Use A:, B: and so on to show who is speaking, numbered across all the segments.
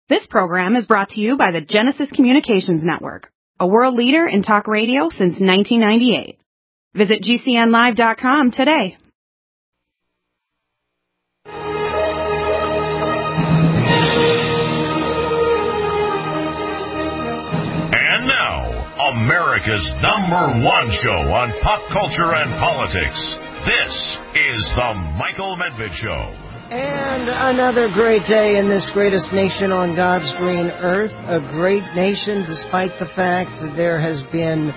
A: This program is brought to you by the Genesis Communications Network, a world leader in talk radio since 1998. Visit GCNlive.com today.
B: And now, America's #1 show on pop culture and politics. This is The Michael Medved Show.
C: And another great day in this greatest nation on God's green earth. A great nation despite the fact that there has been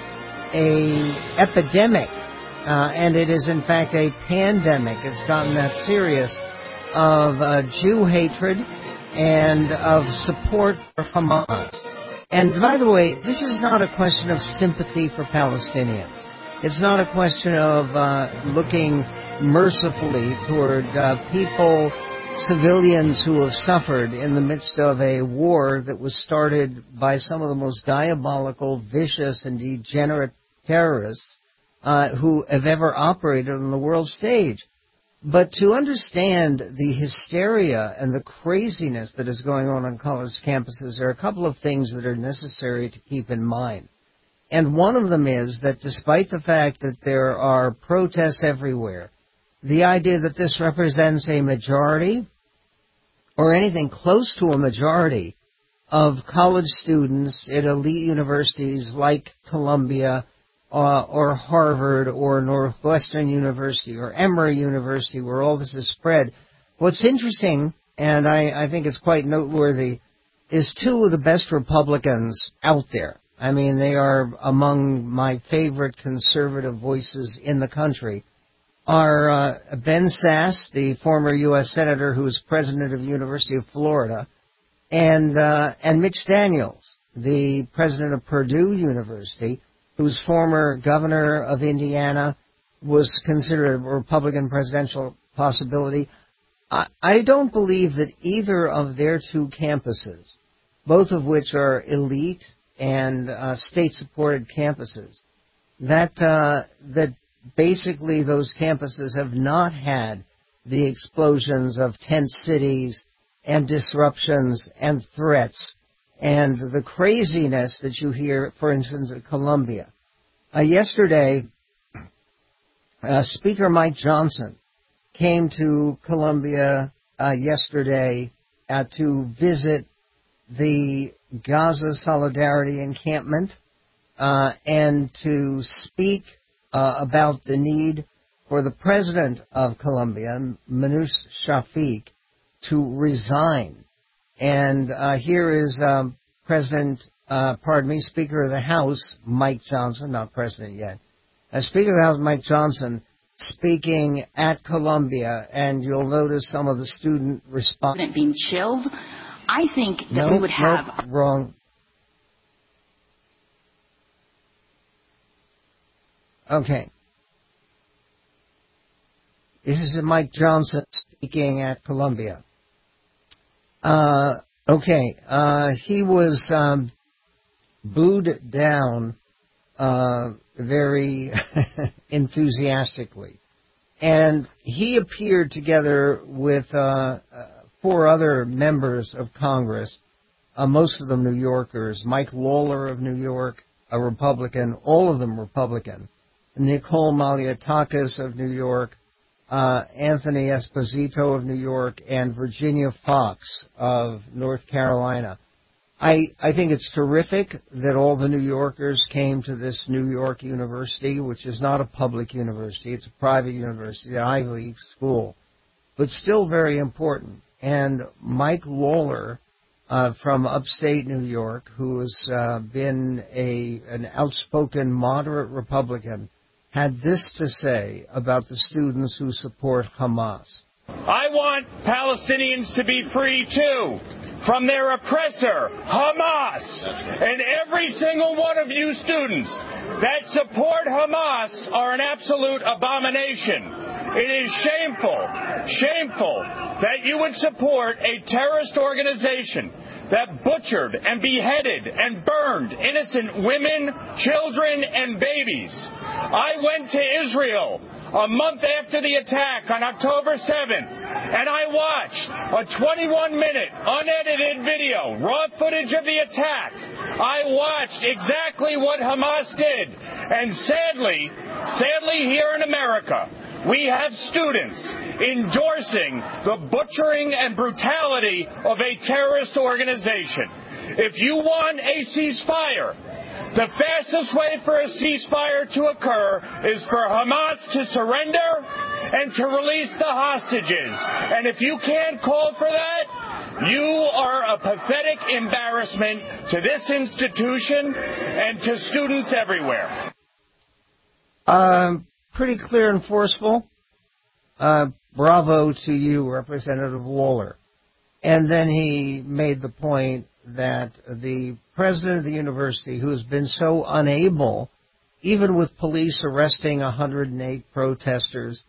C: an epidemic, and it is in fact a pandemic. It's gotten that serious, of Jew hatred and of support for Hamas. And by the way, this is not a question of sympathy for Palestinians. It's not a question of looking mercifully toward people, civilians who have suffered in the midst of a war that was started by some of the most diabolical, vicious, and degenerate terrorists who have ever operated on the world stage. But to understand the hysteria and the craziness that is going on college campuses, there are a couple of things that are necessary to keep in mind. And one of them is that despite the fact that there are protests everywhere, the idea that this represents a majority or anything close to a majority of college students at elite universities like Columbia or Harvard or Northwestern University or Emory University, where all this is spread. What's interesting, and I think it's quite noteworthy, is two of the best Republicans out there. I mean, they are among my favorite conservative voices in the country, are Ben Sasse, the former U.S. Senator who was president of the University of Florida, and Mitch Daniels, the president of Purdue University, whose former governor of Indiana was considered a Republican presidential possibility. I don't believe that either of their two campuses, both of which are elite and state-supported campuses, that basically those campuses have not had the explosions of tent cities and disruptions and threats and the craziness that you hear, for instance, at Columbia. Yesterday, Speaker Mike Johnson came to Columbia yesterday to visit the Gaza Solidarity Encampment and to speak about the need for the president of Columbia, Manoush Shafik, to resign. And here is Speaker of the House, Mike Johnson, not president yet, Speaker of the House, Mike Johnson, speaking at Columbia, and you'll notice some of the student response.
D: Being chilled, I think that we would have...
C: Wrong. Okay. This is Mike Johnson speaking at Columbia. He was booed down very enthusiastically. And he appeared together with 4 other members of Congress, most of them New Yorkers, Mike Lawler of New York, a Republican, all of them Republican, Nicole Malliotakis of New York, Anthony Esposito of New York, and Virginia Fox of North Carolina. I think it's terrific that all the New Yorkers came to this New York University, which is not a public university. It's a private university, an Ivy League school, but still very important. And Mike Lawler from upstate New York, who has been an outspoken moderate Republican, had this to say about the students who support Hamas.
E: I want Palestinians to be free, too, from their oppressor, Hamas. And every single one of you students that support Hamas are an absolute abomination. It is shameful that you would support a terrorist organization that butchered and beheaded and burned innocent women, children, and babies. I went to Israel. a month after the attack on October 7th, and I watched a 21-minute unedited video, raw footage of the attack. I watched exactly what Hamas did. And sadly here in America, we have students endorsing the butchering and brutality of a terrorist organization. If you want a ceasefire, the fastest way for a ceasefire to occur is for Hamas to surrender and to release the hostages. And if you can't call for that, you are a pathetic embarrassment to this institution and to students everywhere.
C: Pretty clear and forceful. Bravo to you, Representative Waller. And then he made the point that the president of the university, who has been so unable, even with police arresting 108 protesters,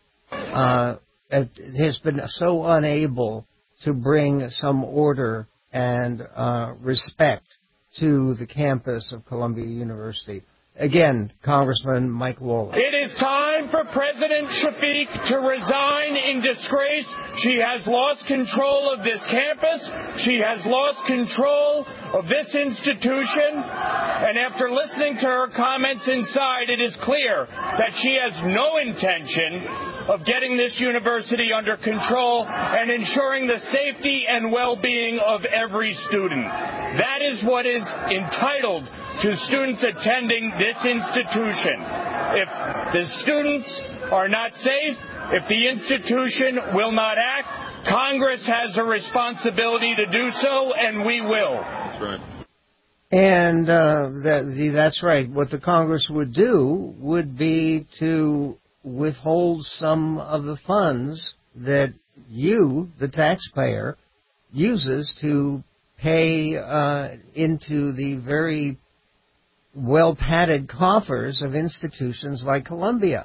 C: has been so unable to bring some order and respect to the campus of Columbia University. Again, Congressman Mike Waller.
E: It is time for President Shafiq to resign in disgrace. She has lost control of this campus. She has lost control of this institution. And after listening to her comments inside, it is clear that she has no intention of getting this university under control and ensuring the safety and well-being of every student. That is what is entitled to students attending this institution. If the students are not safe, if the institution will not act, Congress has a responsibility to do so, and we will. That's right.
C: And that's right. What the Congress would do would be to withhold some of the funds that you, the taxpayer, uses to pay into the very well-padded coffers of institutions like Columbia.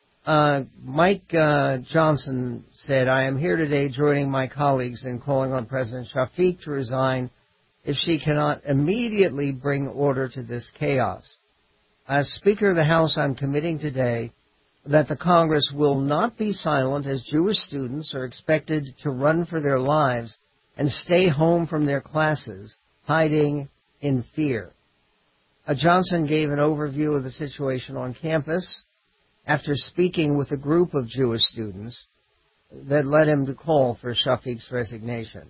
C: Mike Johnson said, I am here today joining my colleagues in calling on President Shafiq to resign if she cannot immediately bring order to this chaos. As Speaker of the House, I'm committing today that the Congress will not be silent as Jewish students are expected to run for their lives and stay home from their classes, hiding in fear. Johnson gave an overview of the situation on campus after speaking with a group of Jewish students that led him to call for Shafiq's resignation.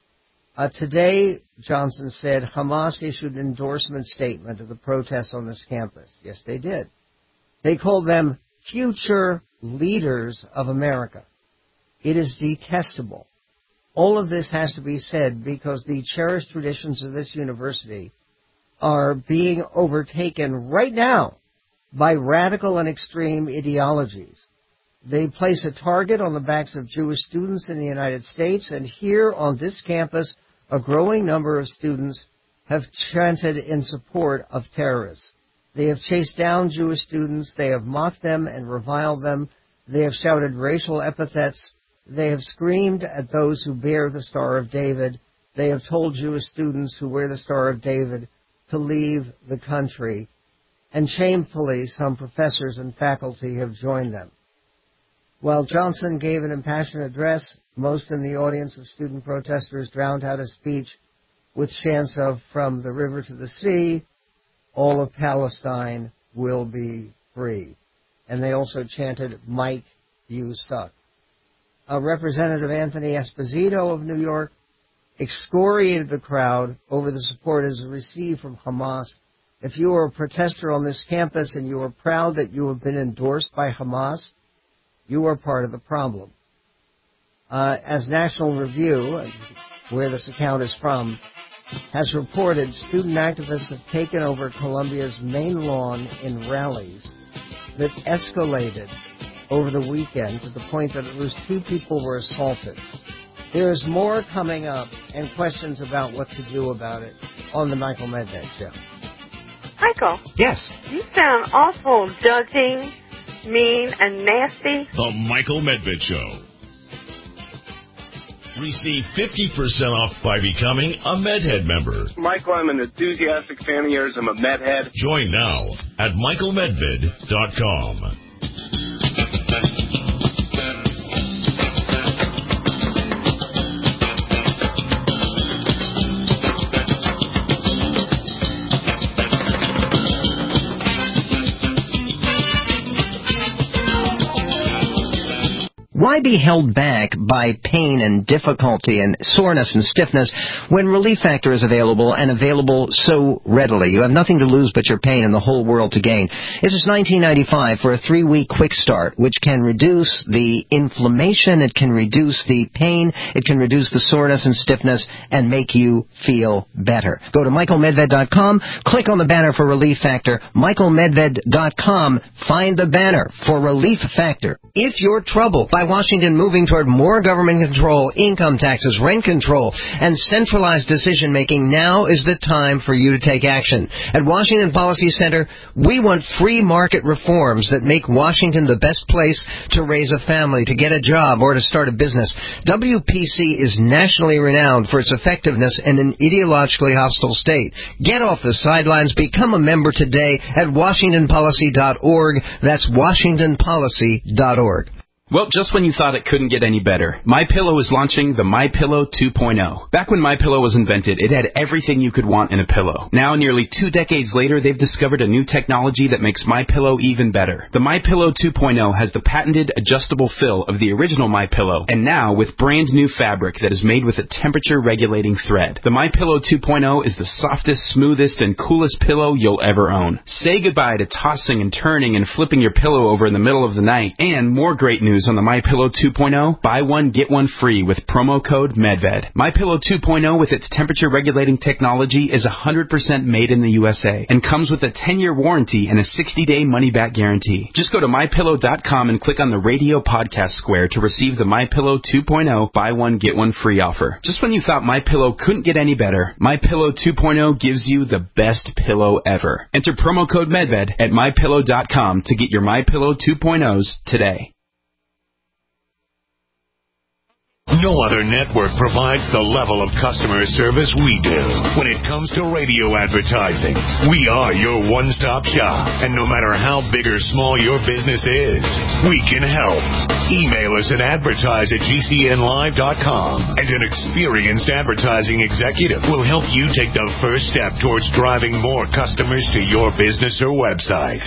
C: Today, Johnson said, Hamas issued an endorsement statement of the protests on this campus. Yes, they did. They called them future leaders of America. It is detestable. All of this has to be said because the cherished traditions of this university are being overtaken right now by radical and extreme ideologies. They place a target on the backs of Jewish students in the United States, and here on this campus, a growing number of students have chanted in support of terrorists. They have chased down Jewish students. They have mocked them and reviled them. They have shouted racial epithets. They have screamed at those who bear the Star of David. They have told Jewish students who wear the Star of David to leave the country. And shamefully, some professors and faculty have joined them. While Johnson gave an impassioned address, most in the audience of student protesters drowned out his speech with chants of, from the river to the sea, all of Palestine will be free. And they also chanted, Mike, you suck. Representative Anthony Esposito of New York excoriated the crowd over the support it has received from Hamas. If you are a protester on this campus and you are proud that you have been endorsed by Hamas, you are part of the problem. As National Review, where this account is from, has reported, student activists have taken over Columbia's main lawn in rallies that escalated over the weekend to the point that at least 2 people were assaulted. There is more coming up and questions about what to do about it on the Michael Medved Show.
F: Michael.
G: Yes.
F: You sound awful, judging, mean, and nasty.
B: The Michael Medved Show. Receive 50% off by becoming a Medhead member.
H: Michael, I'm an enthusiastic fan of yours. I'm a Medhead.
B: Join now at michaelmedved.com.
G: Why be held back by pain and difficulty and soreness and stiffness when Relief Factor is available and available so readily? You have nothing to lose but your pain and the whole world to gain. It's just $19.95 for a 3-week quick start, which can reduce the inflammation, it can reduce the pain, it can reduce the soreness and stiffness, and make you feel better. Go to michaelmedved.com, click on the banner for Relief Factor, michaelmedved.com, find the banner for Relief Factor. If you're troubled by Washington moving toward more government control, income taxes, rent control, and centralized decision-making, now is the time for you to take action. At Washington Policy Center, we want free market reforms that make Washington the best place to raise a family, to get a job, or to start a business. WPC is nationally renowned for its effectiveness in an ideologically hostile state. Get off the sidelines. Become a member today at WashingtonPolicy.org. That's WashingtonPolicy.org.
I: Well, just when you thought it couldn't get any better, MyPillow is launching the MyPillow 2.0. Back when MyPillow was invented, it had everything you could want in a pillow. Now, nearly 2 decades later, they've discovered a new technology that makes MyPillow even better. The MyPillow 2.0 has the patented adjustable fill of the original MyPillow, and now with brand new fabric that is made with a temperature-regulating thread. The MyPillow 2.0 is the softest, smoothest, and coolest pillow you'll ever own. Say goodbye to tossing and turning and flipping your pillow over in the middle of the night. And more great news on the MyPillow 2.0, buy one, get one free with promo code MedVed. MyPillow 2.0 with its temperature-regulating technology is 100% made in the USA and comes with a 10-year warranty and a 60-day money-back guarantee. Just go to MyPillow.com and click on the radio podcast square to receive the MyPillow 2.0 buy one, get one free offer. Just when you thought MyPillow couldn't get any better, MyPillow 2.0 gives you the best pillow ever. Enter promo code MedVed at MyPillow.com to get your MyPillow 2.0s today.
B: No other network provides the level of customer service we do. When it comes to radio advertising, we are your one-stop shop. And no matter how big or small your business is, we can help. Email us at advertise@gcnlive.com, and an experienced advertising executive will help you take the first step towards driving more customers to your business or website.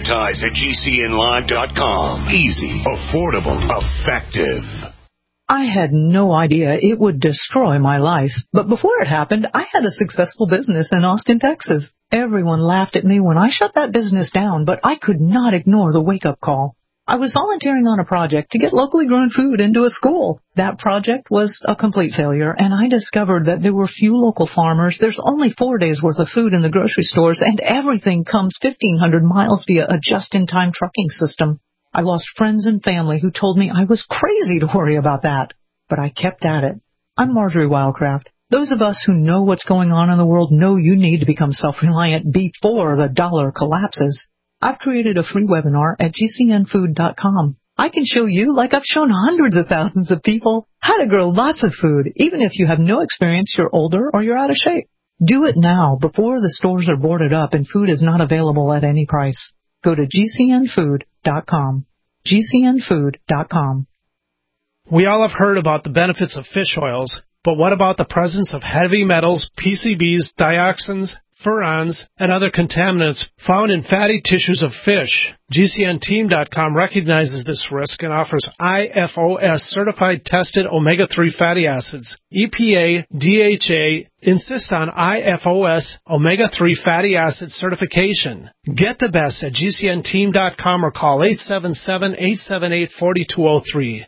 B: Advertise@gcnlive.com. Easy, affordable, effective.
J: I had no idea it would destroy my life, but before it happened, I had a successful business in Austin, Texas. Everyone laughed at me when I shut that business down, but I could not ignore the wake-up call. I was volunteering on a project to get locally grown food into a school. That project was a complete failure, and I discovered that there were few local farmers, there's only 4 days' worth of food in the grocery stores, and everything comes 1,500 miles via a just-in-time trucking system. I lost friends and family who told me I was crazy to worry about that. But I kept at it. I'm Marjorie Wildcraft. Those of us who know what's going on in the world know you need to become self-reliant before the dollar collapses. I've created a free webinar at gcnfood.com. I can show you, like I've shown hundreds of thousands of people, how to grow lots of food, even if you have no experience, you're older, or you're out of shape. Do it now before the stores are boarded up and food is not available at any price. Go to gcnfood.com. gcnfood.com.
K: We all have heard about the benefits of fish oils, but what about the presence of heavy metals, PCBs, dioxins, furans, and other contaminants found in fatty tissues of fish? GCNteam.com recognizes this risk and offers IFOS certified tested omega-3 fatty acids. EPA, DHA insist on IFOS omega-3 fatty acid certification. Get the best at GCNteam.com or call 877-878-4203.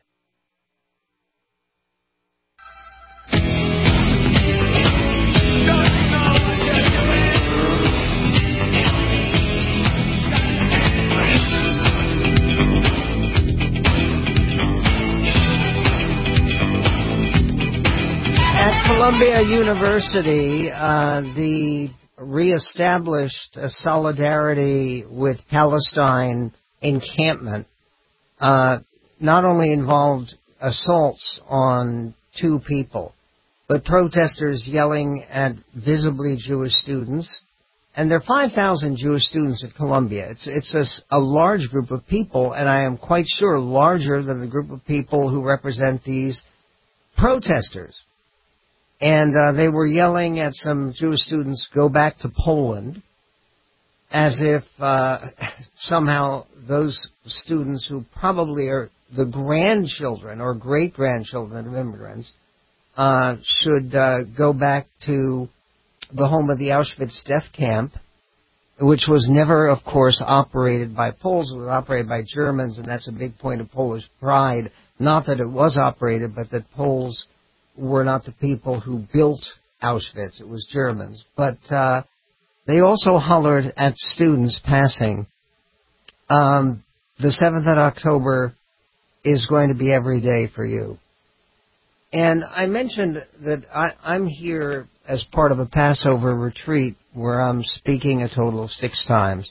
C: At Columbia University, the reestablished solidarity with Palestine encampment not only involved assaults on 2 people, but protesters yelling at visibly Jewish students. And there are 5,000 Jewish students at Columbia. It's a large group of people, and I am quite sure larger than the group of people who represent these protesters. And they were yelling at some Jewish students, go back to Poland, as if somehow those students who probably are the grandchildren or great-grandchildren of immigrants should go back to the home of the Auschwitz death camp, which was never, of course, operated by Poles. It was operated by Germans, and that's a big point of Polish pride. Not that it was operated, but that Poles were not the people who built Auschwitz. It was Germans. But they also hollered at students passing, the 7th of October is going to be every day for you. And I mentioned that I'm here as part of a Passover retreat where I'm speaking a total of 6 times.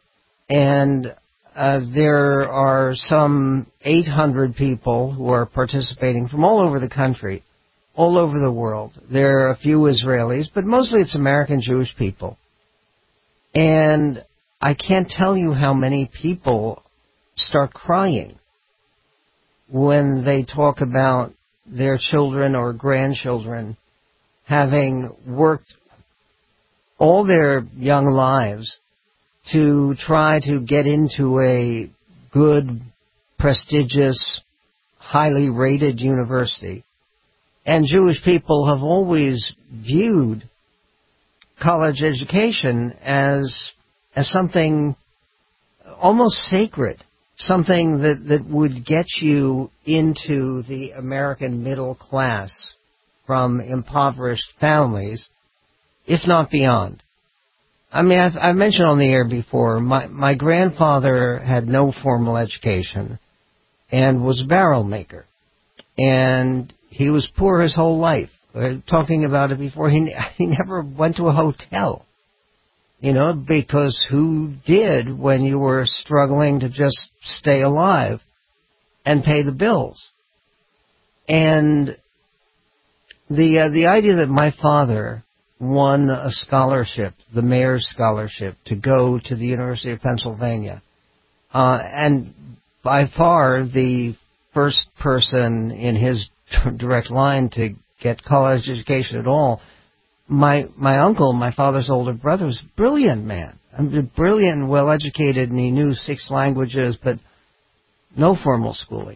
C: And there are some 800 people who are participating from all over the country, all over the world. There are a few Israelis, but mostly it's American Jewish people. And I can't tell you how many people start crying when they talk about their children or grandchildren having worked all their young lives to try to get into a good, prestigious, highly rated university. And Jewish people have always viewed college education as something almost sacred, something that would get you into the American middle class from impoverished families, if not beyond. I mean, I've mentioned on the air before, my grandfather had no formal education and was a barrel maker. And he was poor his whole life. Talking about it before, he never went to a hotel. You know, because who did when you were struggling to just stay alive and pay the bills? And the idea that my father won a scholarship, the mayor's scholarship, to go to the University of Pennsylvania, and by far the first person in his direct line to get college education at all, my uncle, my father's older brother, was a brilliant man. I mean, brilliant and well-educated, and he knew 6 languages, but no formal schooling.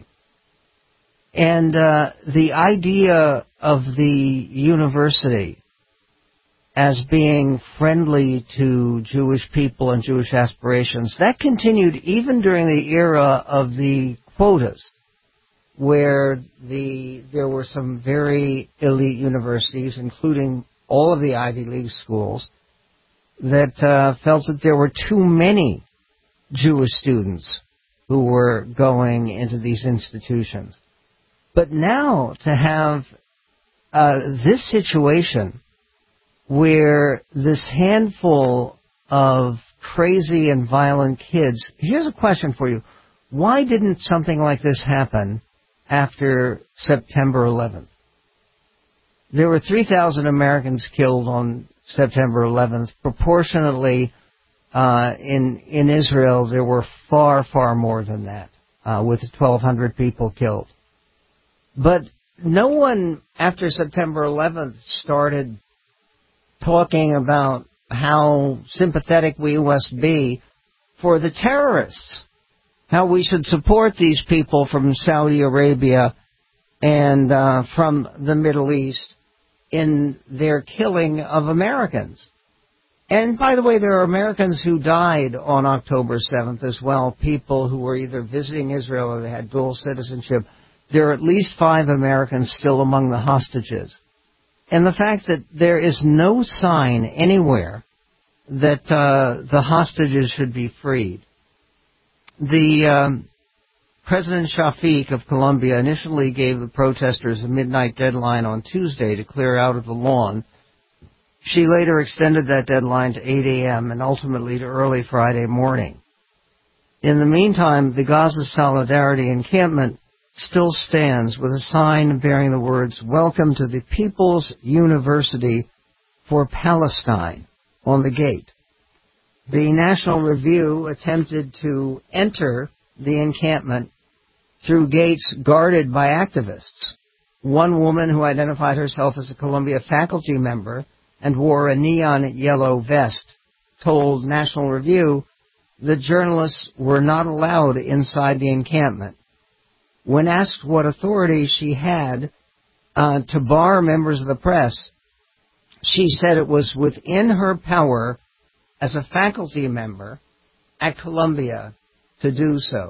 C: And the idea of the university as being friendly to Jewish people and Jewish aspirations, that continued even during the era of the quotas, where there were some very elite universities, including all of the Ivy League schools, that felt that there were too many Jewish students who were going into these institutions. But now to have this situation where this handful of crazy and violent kids, here's a question for you. Why didn't something like this happen after September 11th? There were 3,000 Americans killed on September 11th. Proportionately, in Israel, there were far, far more than that, with 1,200 people killed. But no one, after September 11th, started talking about how sympathetic we must be for the terrorists, how we should support these people from Saudi Arabia and from the Middle East in their killing of Americans. And by the way, there are Americans who died on October 7th as well, people who were either visiting Israel or they had dual citizenship. There are at least 5 Americans still among the hostages. And the fact that there is no sign anywhere that the hostages should be freed. The President Shafiq of Colombia initially gave the protesters a midnight deadline on Tuesday to clear out of the lawn. She later extended that deadline to 8 a.m. and ultimately to early Friday morning. In the meantime, the Gaza Solidarity encampment still stands with a sign bearing the words, "Welcome to the People's University for Palestine," on the gate. The National Review attempted to enter the encampment through gates guarded by activists. One woman who identified herself as a Columbia faculty member and wore a neon yellow vest told National Review the journalists were not allowed inside the encampment. when asked what authority she had to bar members of the press, she said it was within her power as a faculty member at Columbia to do so.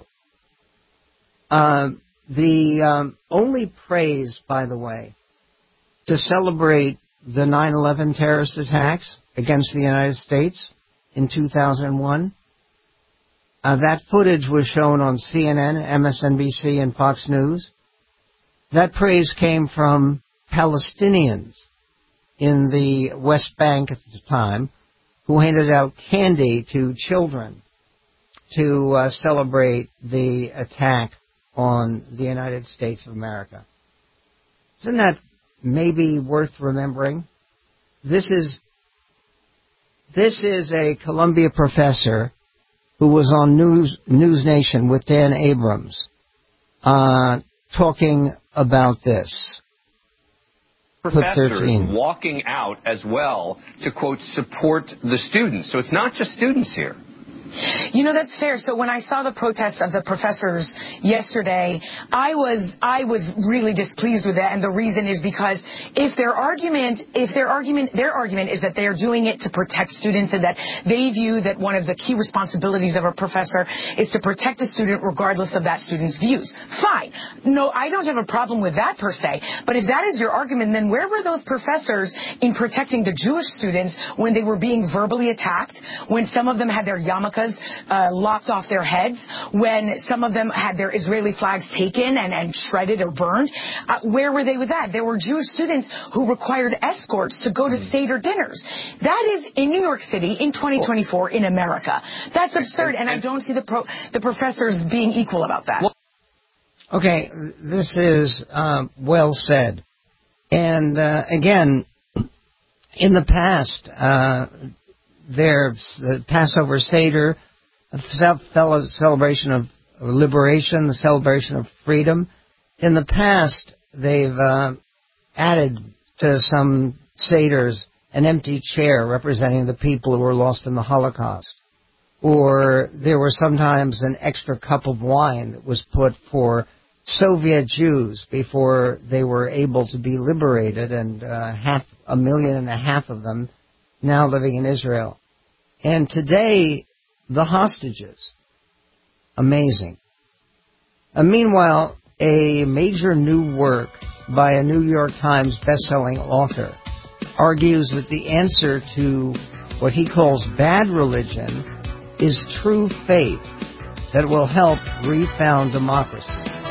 C: The only praise, by the way, to celebrate the 9/11 terrorist attacks against the United States in 2001, that footage was shown on CNN, MSNBC, and Fox News. That praise came from Palestinians in the West Bank at the time who handed out candy to children to celebrate the attack on the United States of America. Isn't that maybe worth remembering? This is a Columbia professor who was on News Nation with Dan Abrams talking about this.
L: Professors walking out as well to, quote, support the students. So it's not just students here.
M: You know, that's fair. So when I saw the protests of the professors yesterday, I was really displeased with that. And the reason is because their argument is that they are doing it to protect students and that they view that one of the key responsibilities of a professor is to protect a student regardless of that student's views. Fine. No, I don't have a problem with that per se. But if that is your argument, then where were those professors in protecting the Jewish students when they were being verbally attacked, when some of them had their yarmulkes locked off their heads, when some of them had their Israeli flags taken and shredded or burned? Where were they with that? There were Jewish students who required escorts to go to Seder dinners. That is in New York City in 2024 in America. That's absurd, and I don't see the professors being equal about that.
C: Okay, this is well said. And again, in the past, there's the Passover Seder, a celebration of liberation, the celebration of freedom. In the past, they've added to some Seders an empty chair representing the people who were lost in the Holocaust. Or there was sometimes an extra cup of wine that was put for Soviet Jews before they were able to be liberated, and 1.5 million of them now living in Israel. And today, the hostages. Amazing. Meanwhile, a major new work by a New York Times best-selling author argues that the answer to what he calls bad religion is true faith that will help refound democracy.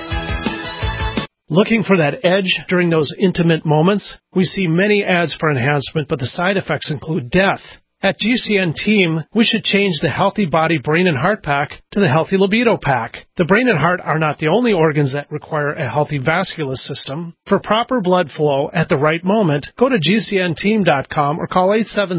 K: Looking for that edge during those intimate moments? We see many ads for enhancement, but the side effects include death. At GCN Team, we should change the Healthy Body, Brain, and Heart Pack to the Healthy Libido Pack. The brain and heart are not the only organs that require a healthy vascular system. For proper blood flow at the right moment, go to GCNteam.com or call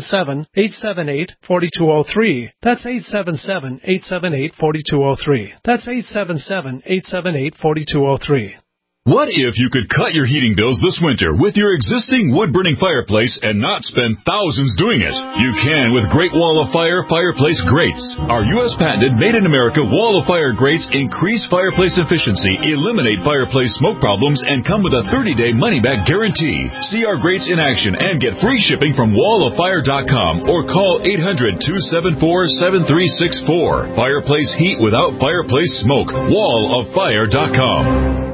K: 877-878-4203. That's 877-878-4203. That's 877-878-4203.
N: What if you could cut your heating bills this winter with your existing wood-burning fireplace and not spend thousands doing it? You can with Great Wall of Fire Fireplace Grates. Our U.S. patented made-in-America Wall of Fire grates increase fireplace efficiency, eliminate fireplace smoke problems, and come with a 30-day money-back guarantee. See our grates in action and get free shipping from wallofire.com or call 800-274-7364. Fireplace heat without fireplace smoke. Wallofire.com.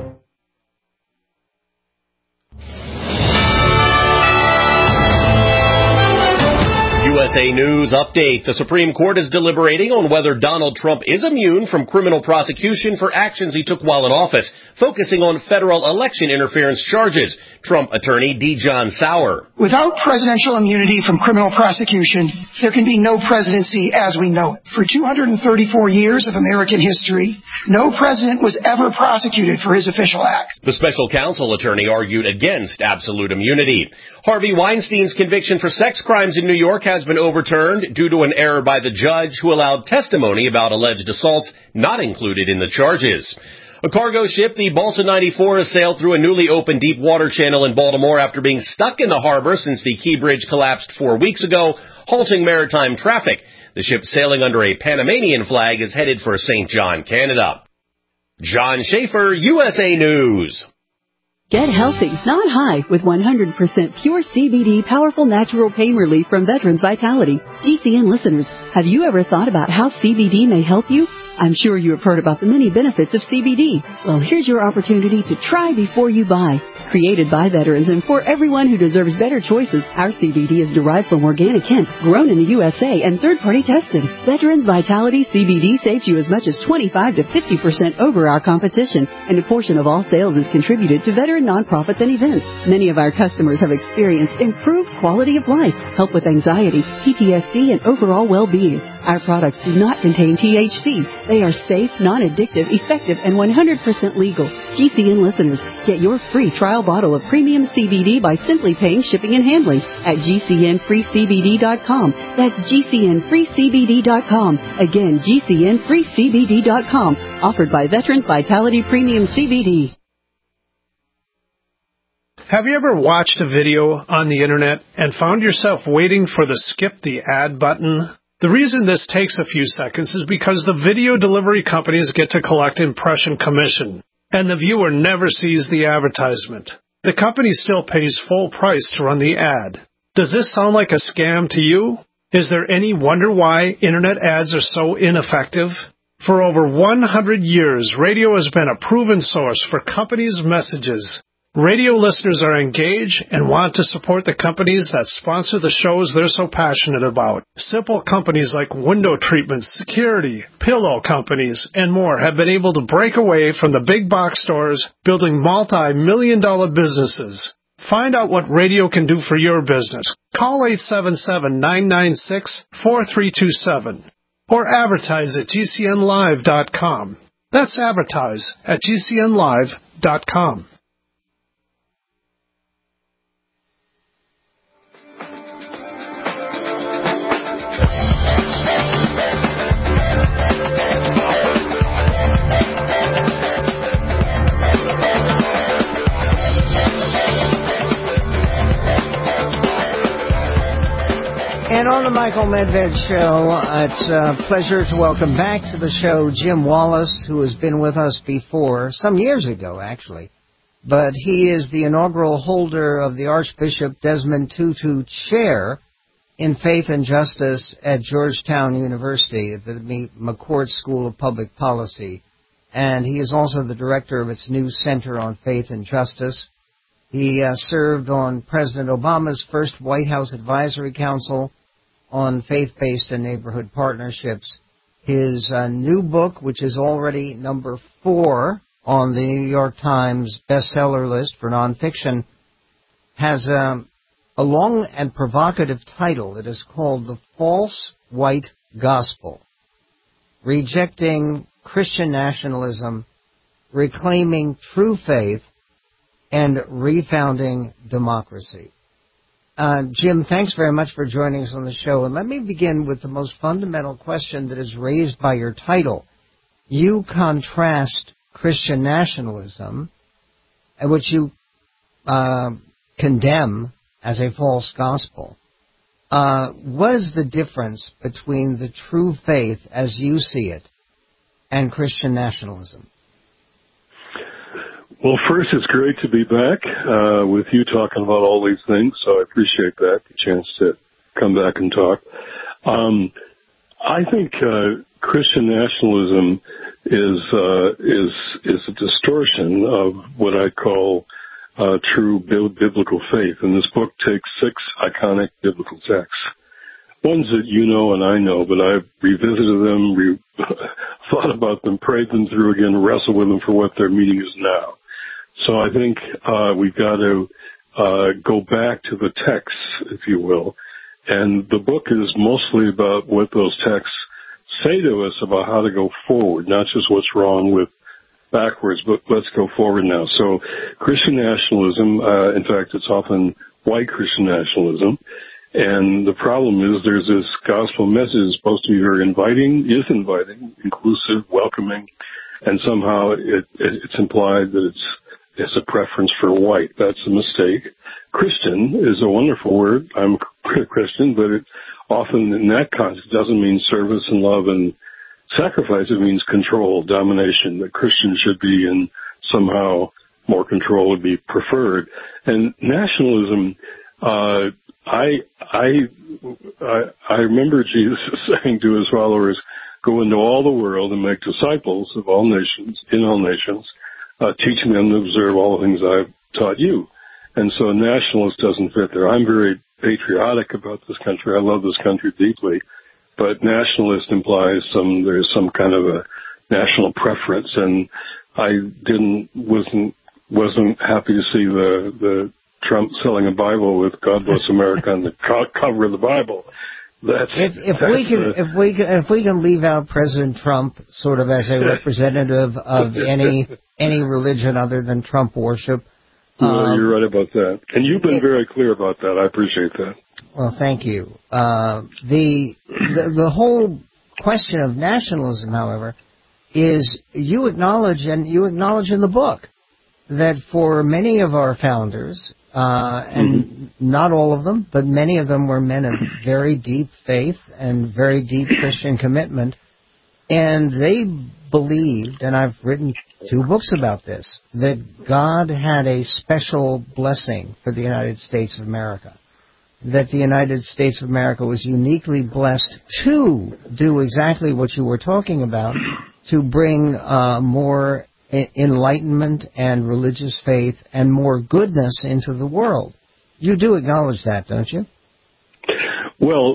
O: USA News Update. The Supreme Court is deliberating on whether Donald Trump is immune from criminal prosecution for actions he took while in office, focusing on federal election interference charges. Trump attorney D. John Sauer.
P: Without presidential immunity from criminal prosecution, there can be no presidency as we know it. For 234 years of American history, no president was ever prosecuted for his official acts.
O: The special counsel attorney argued against absolute immunity. Harvey Weinstein's conviction for sex crimes in New York has been overturned due to an error by the judge who allowed testimony about alleged assaults not included in the charges. A cargo ship, the Balsa 94, has sailed through a newly opened deep water channel in Baltimore after being stuck in the harbor since the Key Bridge collapsed 4 weeks ago, halting maritime traffic. The ship, sailing under a Panamanian flag, is headed for St. John, Canada. John Schaefer, USA News.
Q: Get healthy, not high, with 100% pure CBD powerful natural pain relief from Veterans Vitality. GCN listeners, have you ever thought about how CBD may help you? I'm sure you have heard about the many benefits of CBD. Well, here's your opportunity to try before you buy. Created by veterans and for everyone who deserves better choices, our CBD is derived from organic hemp, grown in the USA, and third-party tested. Veterans Vitality CBD saves you as much as 25 to 50% over our competition, and a portion of all sales is contributed to veteran nonprofits and events. Many of our customers have experienced improved quality of life, help with anxiety, PTSD, and overall well-being. Our products do not contain THC. They are safe, non-addictive, effective, and 100% legal. GCN listeners, get your free trial bottle of premium CBD by simply paying shipping and handling at GCNFreeCBD.com. That's GCNFreeCBD.com. Again, GCNFreeCBD.com. Offered by Veterans Vitality Premium CBD.
K: Have you ever watched a video on the internet and found yourself waiting for the skip the ad button? The reason this takes a few seconds is because the video delivery companies get to collect impression commission, and the viewer never sees the advertisement. The company still pays full price to run the ad. Does this sound like a scam to you? Is there any wonder why internet ads are so ineffective? For over 100 years, radio has been a proven source for companies' messages. Radio listeners are engaged and want to support the companies that sponsor the shows they're so passionate about. Simple companies like window treatments, security, pillow companies, and more have been able to break away from the big box stores, building multi-million-dollar businesses. Find out what radio can do for your business. Call 877-996-4327 or advertise at GCNlive.com. That's advertise at GCNlive.com.
C: And on the Michael Medved Show, it's a pleasure to welcome back to the show Jim Wallis, who has been with us before, some years ago, actually. But he is the inaugural holder of the Archbishop Desmond Tutu Chair in Faith and Justice at Georgetown University, at the McCourt School of Public Policy. And he is also the director of its new Center on Faith and Justice. He served on President Obama's first White House Advisory Council on faith-based and neighborhood partnerships. His new book, which is already number 4 on the New York Times bestseller list for nonfiction, has a long and provocative title. It is called The False White Gospel: Rejecting Christian Nationalism, Reclaiming True Faith, and Refounding Democracy. Jim, thanks very much for joining us on the show. And let me begin with the most fundamental question that is raised by your title. You contrast Christian nationalism, which you condemn as a false gospel. What is the difference between the true faith, as you see it, and Christian nationalism?
R: Well, first, it's great to be back with you talking about all these things, so I appreciate that, the chance to come back and talk. I think Christian nationalism is a distortion of what I call true biblical faith, and this book takes 6 iconic biblical texts. Ones that you know and I know, but I've revisited them, thought about them, prayed them through again, wrestled with them for what their meaning is now. So I think we've got to go back to the texts, if you will. And the book is mostly about what those texts say to us about how to go forward, not just what's wrong with backwards, but let's go forward now. So Christian nationalism, in fact, it's often white Christian nationalism. And the problem is there's this gospel message that's supposed to be very inviting, inclusive, welcoming, and somehow it's implied that it's a preference for white. That's a mistake. Christian is a wonderful word. I'm a Christian, but it often in that context doesn't mean service and love and sacrifice, it means control, domination, that Christians should be in somehow more control would be preferred. And nationalism, I remember Jesus saying to his followers, go into all the world and make disciples of all nations, in all nations, teaching them to observe all the things I've taught you. And so a nationalist doesn't fit there. I'm very patriotic about this country. I love this country deeply. But nationalist implies there's some kind of a national preference, and I wasn't happy to see the Trump selling a Bible with "God Bless America" on the cover of the Bible.
C: If we can leave out President Trump sort of as a representative of any religion other than Trump worship.
R: Well, you're right about that, and you've been very clear about that. I appreciate that.
C: Well, thank you. The whole question of nationalism, however, is you acknowledge in the book that for many of our founders, and not all of them, but many of them were men of very deep faith and very deep Christian commitment, and they believed, and I've written 2 books about this, that God had a special blessing for the United States of America, that the United States of America was uniquely blessed to do exactly what you were talking about, to bring more enlightenment and religious faith and more goodness into the world. You do acknowledge that, don't you?
R: Well,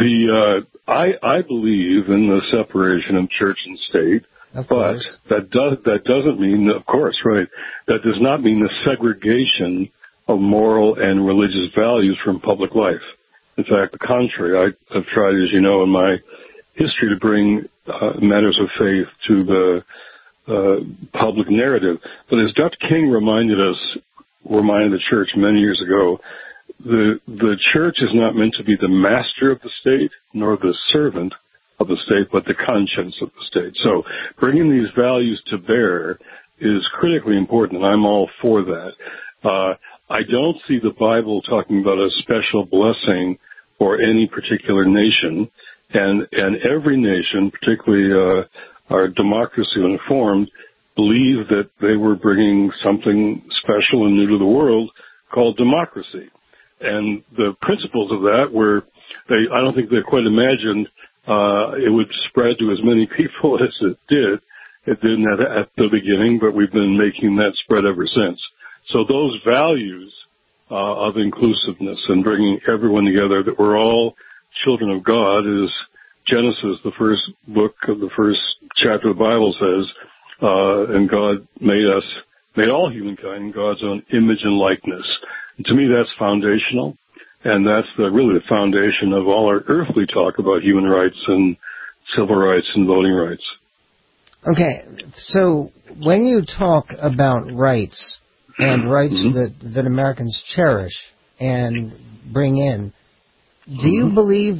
R: I believe in the separation of church and state, but that doesn't mean, of course, right, that does not mean the segregation of moral and religious values from public life. In fact, the contrary. I have tried, as you know, in my history to bring matters of faith to the public narrative. But as Dr. King reminded the church many years ago, the church is not meant to be the master of the state, nor the servant of the state, but the conscience of the state. So bringing these values to bear is critically important, and I'm all for that. I don't see the Bible talking about a special blessing for any particular nation, and every nation, particularly our democracy when formed, believed that they were bringing something special and new to the world called democracy. And the principles of that were, I don't think they quite imagined it would spread to as many people as it did. It didn't at the beginning, but we've been making that spread ever since. So those values of inclusiveness and bringing everyone together, that we're all children of God, is Genesis, the first book of the first chapter of the Bible says, and God made all humankind in God's own image and likeness. And to me, that's foundational, and that's really the foundation of all our earthly talk about human rights and civil rights and voting rights. Okay, so when you talk about rights and rights that Americans cherish and bring in, do you believe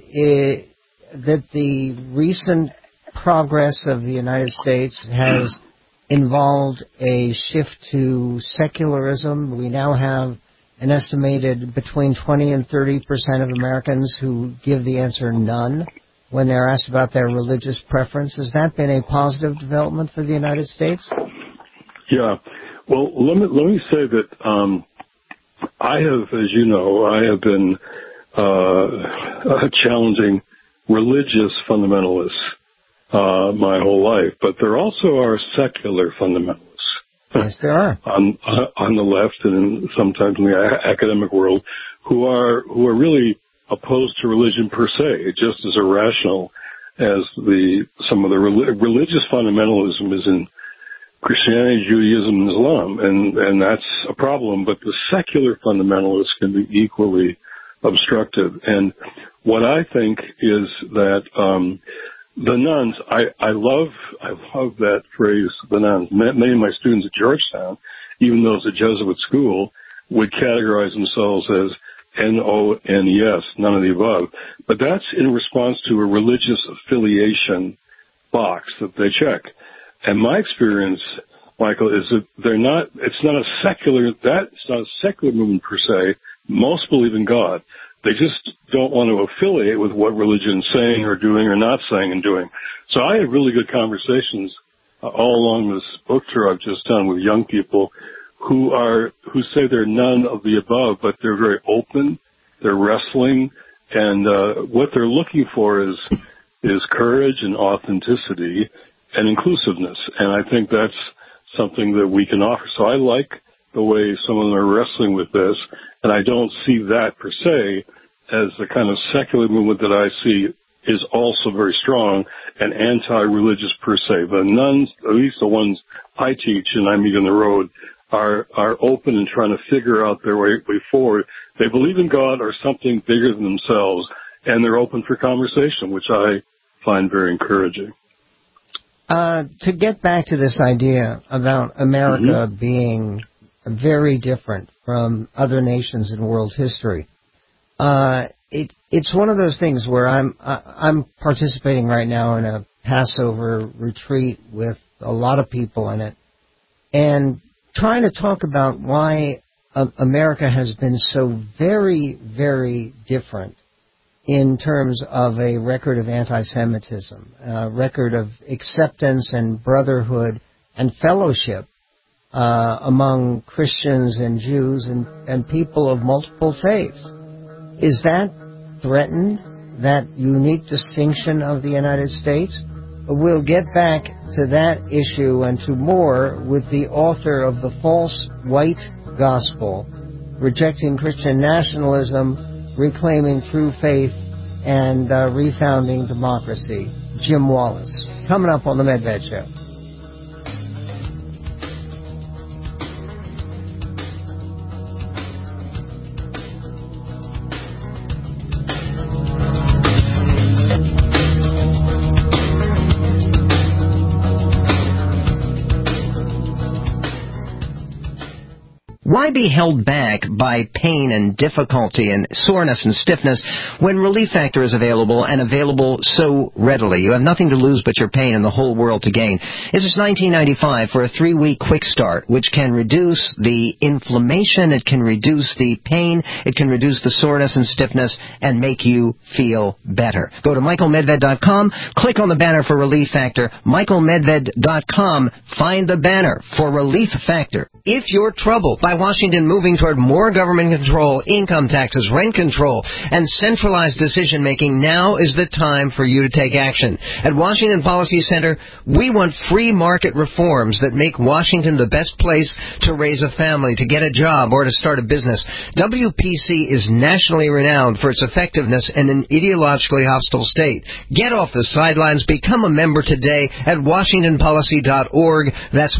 R: that the recent progress of the United States has involved a shift to secularism? We now have an estimated between 20 and 30% of Americans who give the answer none when they're asked about their religious preference. Has that been a positive development for the United States? Yeah. Well, let me say that I have, as you know, I have been challenging religious fundamentalists my whole life, but there also are secular fundamentalists. Yes, there are on the left and sometimes in the academic world who are really opposed to religion per se, just as irrational as some of the religious fundamentalism is in Christianity, Judaism, and Islam, and that's a problem. But the secular fundamentalists can be equally obstructive. And what I think is that the nuns, I love that phrase, the nuns. Many of my students at Georgetown, even though it's a Jesuit school, would categorize themselves as N-O-N-E-S, none of the above. But that's in response to a religious affiliation box that they check. And my experience, Michael, is that it's not a secular movement per se. Most believe in God, They just don't want to affiliate with what religion's saying or doing or not saying and doing. So I had really good conversations all along this book tour I've just done with young people who say they're none of the above, but they're very open, they're wrestling, and what they're looking for is courage and authenticity and inclusiveness. And I think that's something that we can offer. So I like the way some of them are wrestling with this, and I don't see that per se as the kind of secular movement that I see is also very strong and anti-religious per se. The nuns, at least the ones I teach and I meet on the road, are open and trying to figure out their way forward. They believe in God or something bigger than themselves, and they're open for conversation, which I find very encouraging.
C: To get back to this idea about America being very different from other nations in world history, it's one of those things where I'm participating right now in a Passover retreat with a lot of people in it, and trying to talk about why America has been so very, very different in terms of a record of anti-Semitism, a record of acceptance and brotherhood and fellowship among Christians and Jews and people of multiple faiths. Is that threatened, that unique distinction of the United States? We'll get back to that issue and to more with the author of The False White Gospel, Rejecting Christian Nationalism, Reclaiming True Faith, and Refounding Democracy, Jim Wallis. Coming up on the Medved Show.
G: Why be held back by pain and difficulty and soreness and stiffness when Relief Factor is available and available so readily? You have nothing to lose but your pain and the whole world to gain. This is $19.95 for a 3-week quick start, which can reduce the inflammation, it can reduce the pain, it can reduce the soreness and stiffness, and make you feel better. Go to michaelmedved.com, click on the banner for Relief Factor, michaelmedved.com, find the banner for Relief Factor. If you're troubled by Washington moving toward more government control, income taxes, rent control, and centralized decision-making, now is the time for you to take action. At Washington Policy Center, we want free market reforms that make Washington the best place to raise a family, to get a job, or to start a business. WPC is nationally renowned for its effectiveness in an ideologically hostile state. Get off the sidelines. Become a member today at WashingtonPolicy.org. That's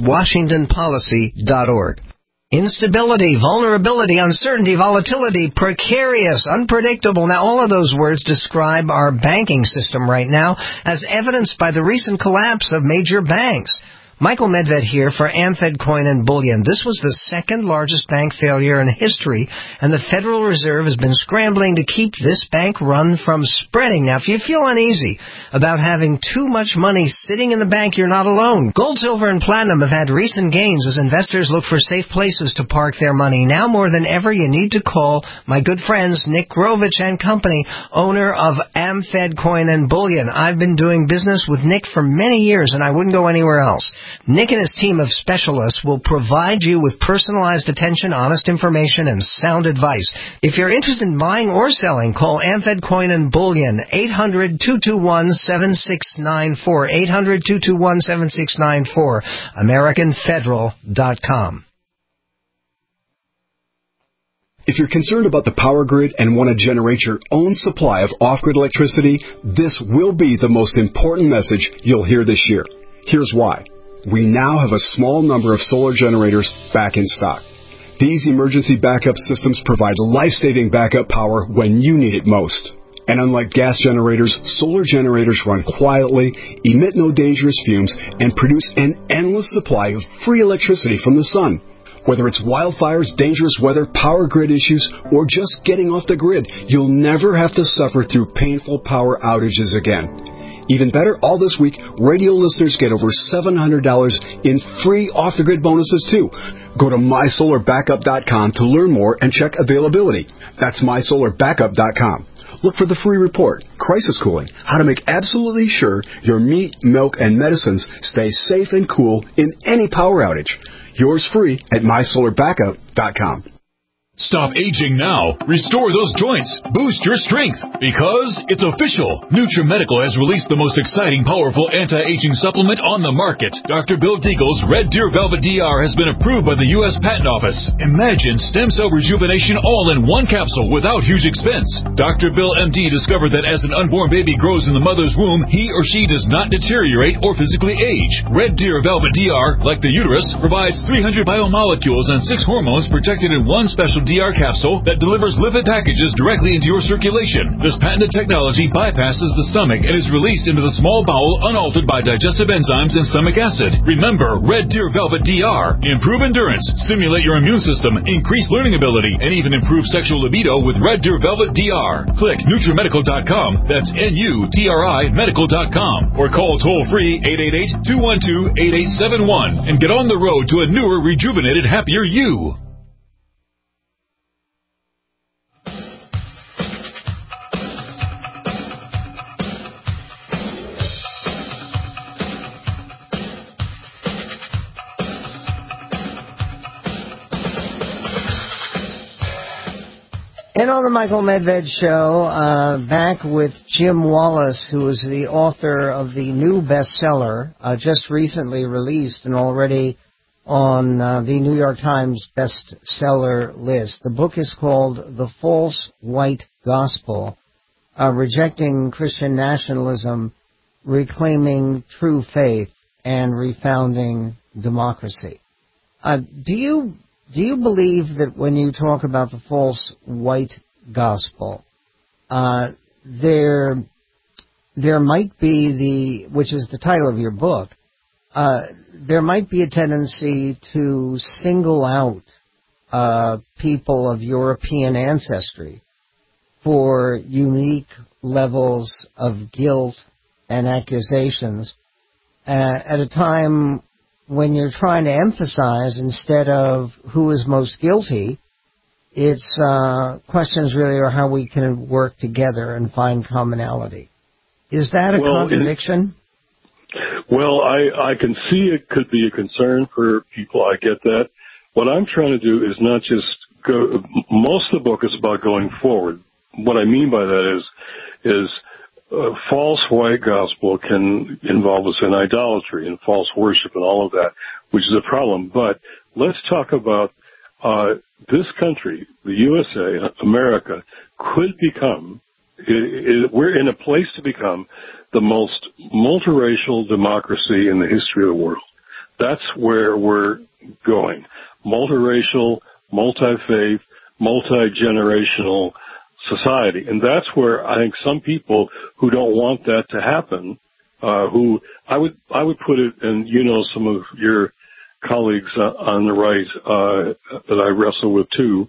G: WashingtonPolicy.org. Instability, vulnerability, uncertainty, volatility, precarious, unpredictable. Now, all of those words describe our banking system right now, as evidenced by the recent collapse of major banks. Michael Medved here for AmFed Coin and Bullion. This was the second largest bank failure in history, and the Federal Reserve has been scrambling to keep this bank run from spreading. Now, if you feel uneasy about having too much money sitting in the bank, you're not alone. Gold, silver, and platinum have had recent gains as investors look for safe places to park their money. Now more than ever, you need to call my good friends Nick Grovich and Company, owner of AmFed Coin and Bullion. I've been doing business with Nick for many years, and I wouldn't go anywhere else. Nick and his team of specialists will provide you with personalized attention, honest information, and sound advice. If you're interested in buying or selling, call AmFed Coin and Bullion, 800-221-7694, 800-221-7694, AmericanFederal.com.
S: If you're concerned about the power grid and want to generate your own supply of off-grid electricity, this will be the most important message you'll hear this year. Here's why. We now have a small number of solar generators back in stock. These emergency backup systems provide life-saving backup power when you need it most. And unlike gas generators, solar generators run quietly, emit no dangerous fumes, and produce an endless supply of free electricity from the sun. Whether it's wildfires, dangerous weather, power grid issues, or just getting off the grid, you'll never have to suffer through painful power outages again. Even better, all this week, radio listeners get over $700 in free off-the-grid bonuses, too. Go to mysolarbackup.com to learn more and check availability. That's mysolarbackup.com. Look for the free report, Crisis Cooling, how to make absolutely sure your meat, milk, and medicines stay safe and cool in any power outage. Yours free at mysolarbackup.com.
N: Stop aging now. Restore those joints. Boost your strength. Because it's official. NutriMedical has released the most exciting, powerful anti-aging supplement on the market. Dr. Bill Deagle's Red Deer Velvet DR has been approved by the U.S. Patent Office. Imagine stem cell rejuvenation all in one capsule without huge expense. Dr. Bill MD discovered that as an unborn baby grows in the mother's womb, he or she does not deteriorate or physically age. Red Deer Velvet DR, like the uterus, provides 300 biomolecules and 6 hormones protected in one special DR capsule that delivers lipid packages directly into your circulation. This patented technology bypasses the stomach and is released into the small bowel unaltered by digestive enzymes and stomach acid. Remember, Red Deer Velvet DR. Improve endurance, stimulate your immune system, increase learning ability, and even improve sexual libido with Red Deer Velvet DR. Click NutriMedical.com, that's NUTRI medical.com, or call toll-free 888-212-8871 and get on the road to a newer, rejuvenated, happier you.
C: And on the Michael Medved Show, back with Jim Wallis, who is the author of the new bestseller, just recently released and already on the New York Times bestseller list. The book is called The False White Gospel, Rejecting Christian Nationalism, Reclaiming True Faith, and Refounding Democracy. Do you believe that when you talk about the false white gospel, there might be which is the title of your book, there might be a tendency to single out people of European ancestry for unique levels of guilt and accusations at a time when you're trying to emphasize, instead of who is most guilty, it's questions really are how we can work together and find commonality. Is that a contradiction?
R: I can see it could be a concern for people. I get that. What I'm trying to do is not just go. Most of the book is about going forward. What I mean by that is false white gospel can involve us in idolatry and false worship and all of that, which is a problem. But let's talk about this country, the USA, America, could become, we're in a place to become the most multiracial democracy in the history of the world. That's where we're going. Multiracial, multi-faith, multi-generational society. And that's where I think some people who don't want that to happen, who I would put it, and some of your colleagues on the right that I wrestle with too,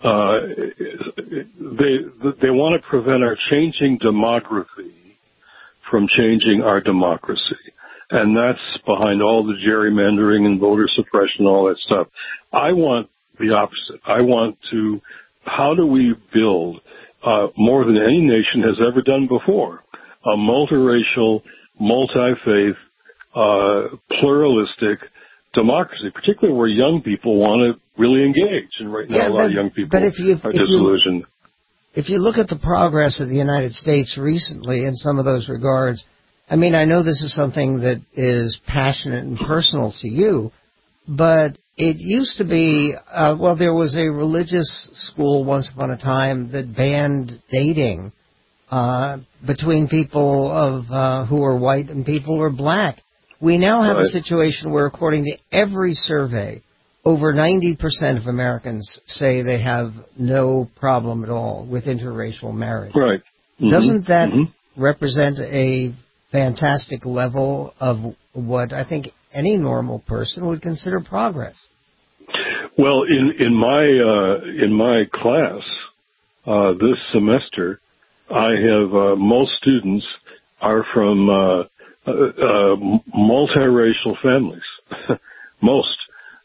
R: they want to prevent our changing demography from changing our democracy. And that's behind all the gerrymandering and voter suppression and all that stuff. I want the opposite. I want to, how do we build more than any nation has ever done before, a multiracial, multi-faith, pluralistic democracy, particularly where young people want to really engage. And right now, a lot of young people are disillusioned.
C: If you look at the progress of the United States recently in some of those regards, I mean, I know this is something that is passionate and personal to you, but it used to be, there was a religious school once upon a time that banned dating between people who are white and people who are black. We now have a situation where, according to every survey, over 90% of Americans say they have no problem at all with interracial marriage.
R: Right. Mm-hmm.
C: Doesn't that represent a fantastic level of what I think any normal person would consider progress?
R: Well, in my class this semester, I have most students are from multiracial families, most.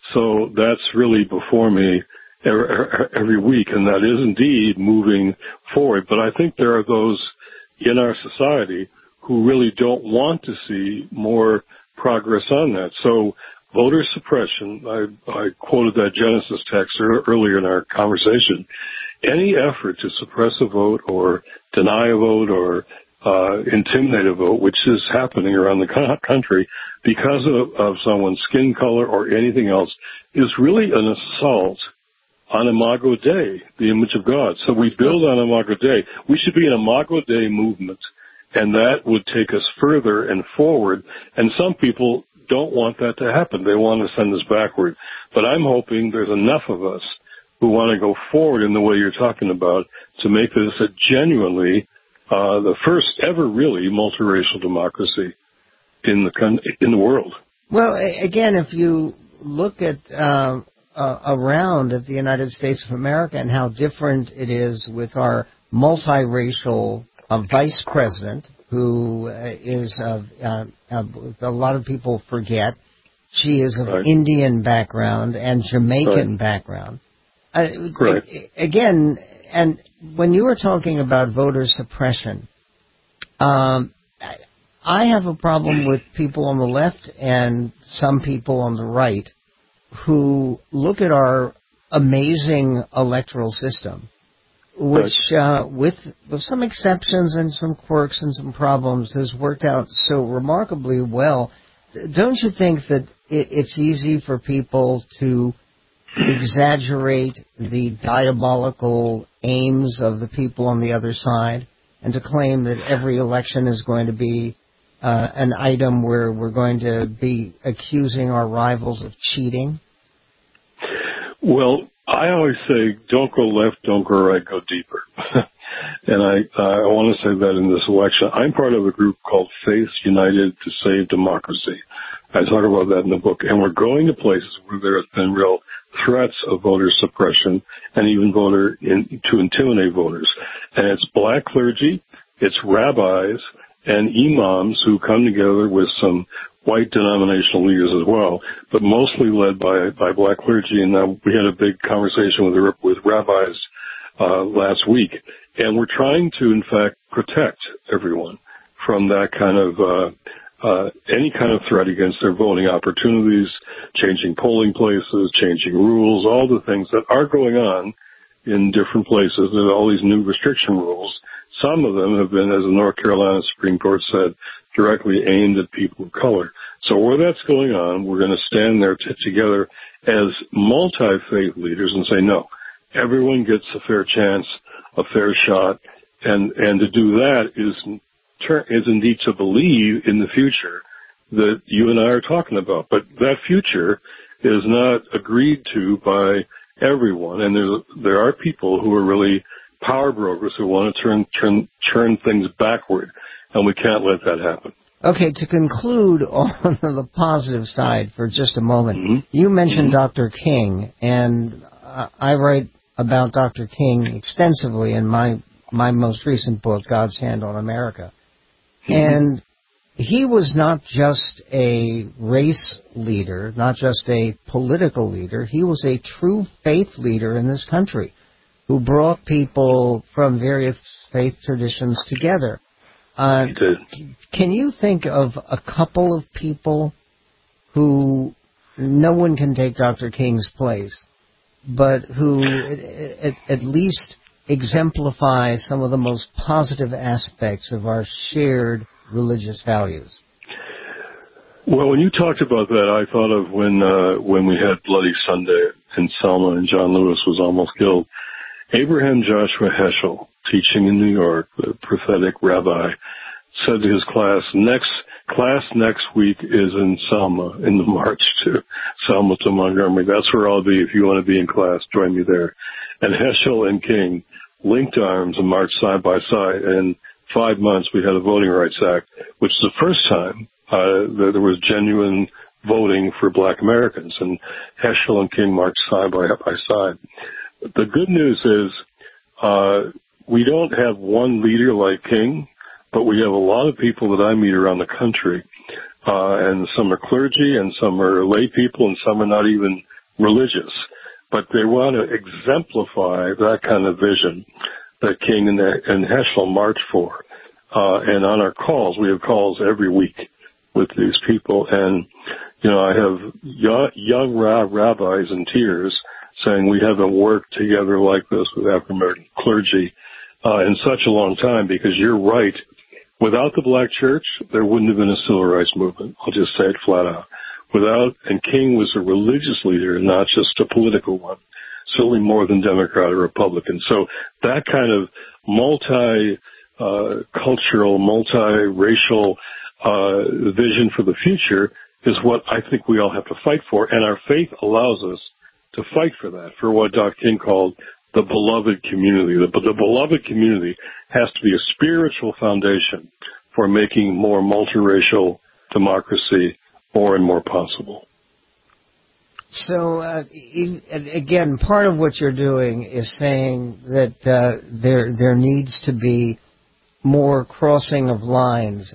R: So that's really before me every week, and that is indeed moving forward. But I think there are those in our society who really don't want to see more progress on that. So voter suppression, I quoted that Genesis text earlier in our conversation. Any effort to suppress a vote or deny a vote or intimidate a vote, which is happening around the country because of someone's skin color or anything else, is really an assault on Imago Dei, the image of God. So we build on Imago Dei. We should be an Imago Dei movement, and that would take us further and forward. And some people don't want that to happen. They want to send us backward. But I'm hoping there's enough of us who want to go forward in the way you're talking about to make this a genuinely the first ever really multiracial democracy in the world.
C: Well, again, if you look at around at the United States of America and how different it is with our multiracial vice president, who is a lot of people forget she is of Indian background and Jamaican background. Again, and when you were talking about voter suppression, I have a problem with people on the left and some people on the right who look at our amazing electoral system, which, with some exceptions and some quirks and some problems, has worked out so remarkably well. Don't you think that it's easy for people to exaggerate the diabolical aims of the people on the other side and to claim that every election is going to be an item where we're going to be accusing our rivals of cheating?
R: Well, I always say, don't go left, don't go right, go deeper. And I want to say that in this election. I'm part of a group called Faith United to Save Democracy. I talk about that in the book. And we're going to places where there have been real threats of voter suppression and even to intimidate voters. And it's black clergy, it's rabbis, and imams who come together with some white denominational leaders as well, but mostly led by black clergy. And we had a big conversation with rabbis last week, and we're trying to, in fact, protect everyone from that kind of any kind of threat against their voting opportunities, changing polling places, changing rules, all the things that are going on in different places. There's all these new restriction rules. Some of them have been, as the North Carolina Supreme Court said, directly aimed at people of color. So where that's going on, we're going to stand there together as multi-faith leaders and say, no, everyone gets a fair chance, a fair shot, and to do that is indeed to believe in the future that you and I are talking about. But that future is not agreed to by everyone, and there are people who are really power brokers who want to turn things backward, and we can't let that happen.
C: Okay, to conclude on the positive side for just a moment, you mentioned Dr. King, and I write about Dr. King extensively in my most recent book, God's Hand on America. And he was not just a race leader, not just a political leader. He was a true faith leader in this country who brought people from various faith traditions together. Can you think of a couple of people who no one can take Dr. King's place, but who at least exemplify some of the most positive aspects of our shared religious values?
R: Well, when you talked about that, I thought of when we had Bloody Sunday in Selma and John Lewis was almost killed. Abraham Joshua Heschel, teaching in New York, the prophetic rabbi, said to his class next week is in Selma, in the march to Selma to Montgomery. That's where I'll be. If you want to be in class, join me there. And Heschel and King linked arms and marched side by side. And in 5 months, we had a Voting Rights Act, which is the first time that there was genuine voting for black Americans. And Heschel and King marched side by side. The good news is we don't have one leader like King, but we have a lot of people that I meet around the country, and some are clergy, and some are lay people, and some are not even religious, but they want to exemplify that kind of vision that King and Heschel march for. And on our calls, we have calls every week with these people. And, I have young rabbis in tears saying we haven't worked together like this with African-American clergy in such a long time, because you're right. Without the black church, there wouldn't have been a civil rights movement. I'll just say it flat out. And King was a religious leader, not just a political one, certainly more than Democrat or Republican. So that kind of multi-cultural, multi-racial vision for the future is what I think we all have to fight for. And our faith allows us to fight for that, for what Dr. King called the beloved community. The beloved community has to be a spiritual foundation for making more multiracial democracy more and more possible.
C: So, again, part of what you're doing is saying that there needs to be more crossing of lines.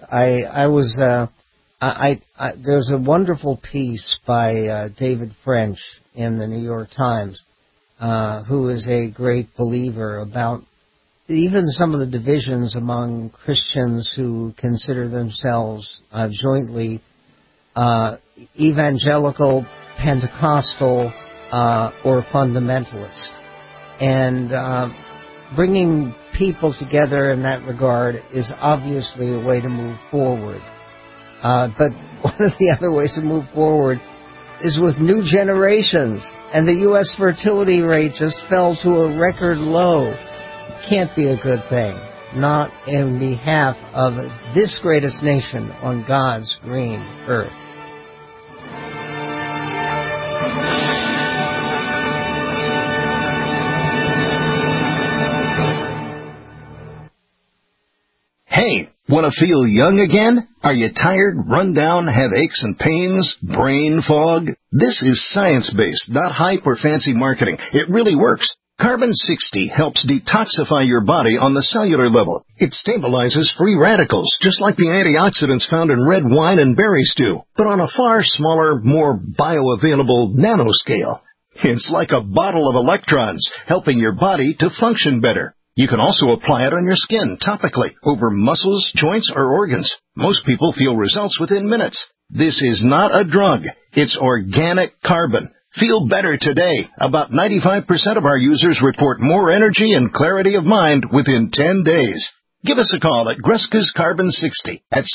C: There's a wonderful piece by David French in the New York Times, who is a great believer about even some of the divisions among Christians who consider themselves jointly evangelical, Pentecostal, or fundamentalist. And bringing people together in that regard is obviously a way to move forward. But one of the other ways to move forward is with new generations. And the U.S. fertility rate just fell to a record low. It can't be a good thing. Not in behalf of this greatest nation on God's green earth.
T: Hey, want to feel young again? Are you tired, run down, have aches and pains, brain fog? This is science-based, not hype or fancy marketing. It really works. Carbon 60 helps detoxify your body on the cellular level. It stabilizes free radicals, just like the antioxidants found in red wine and berry stew, but on a far smaller, more bioavailable nanoscale. It's like a bottle of electrons, helping your body to function better. You can also apply it on your skin topically, over muscles, joints, or organs. Most people feel results within minutes. This is not a drug. It's organic carbon. Feel better today. About 95% of our users report more energy and clarity of mind within 10 days. Give us a call at Greska's Carbon 60 at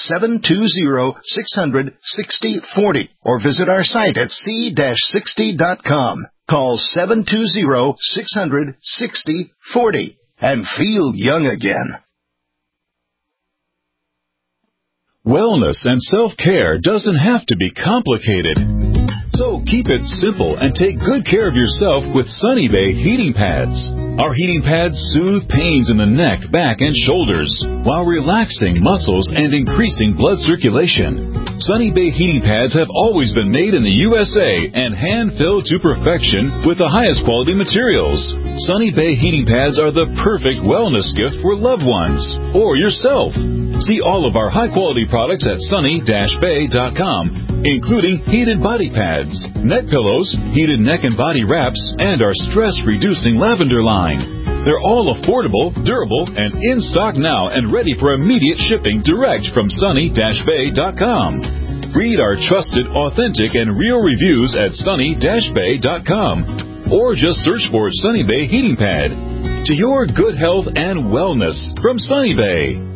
T: 720-600-6040 or visit our site at c-60.com. Call 720-600-6040 and feel young again.
N: Wellness and self-care doesn't have to be complicated. So keep it simple and take good care of yourself with Sunny Bay heating pads. Our heating pads soothe pains in the neck, back, and shoulders while relaxing muscles and increasing blood circulation. Sunny Bay heating pads have always been made in the USA and hand-filled to perfection with the highest quality materials. Sunny Bay heating pads are the perfect wellness gift for loved ones or yourself. See all of our high-quality products at sunny-bay.com, including heated body pads, neck pillows, heated neck and body wraps, and our stress-reducing lavender line. They're all affordable, durable, and in stock now and ready for immediate shipping direct from sunny-bay.com. Read our trusted, authentic, and real reviews at sunny-bay.com or just search for Sunny Bay Heating Pad. To your good health and wellness from Sunny Bay.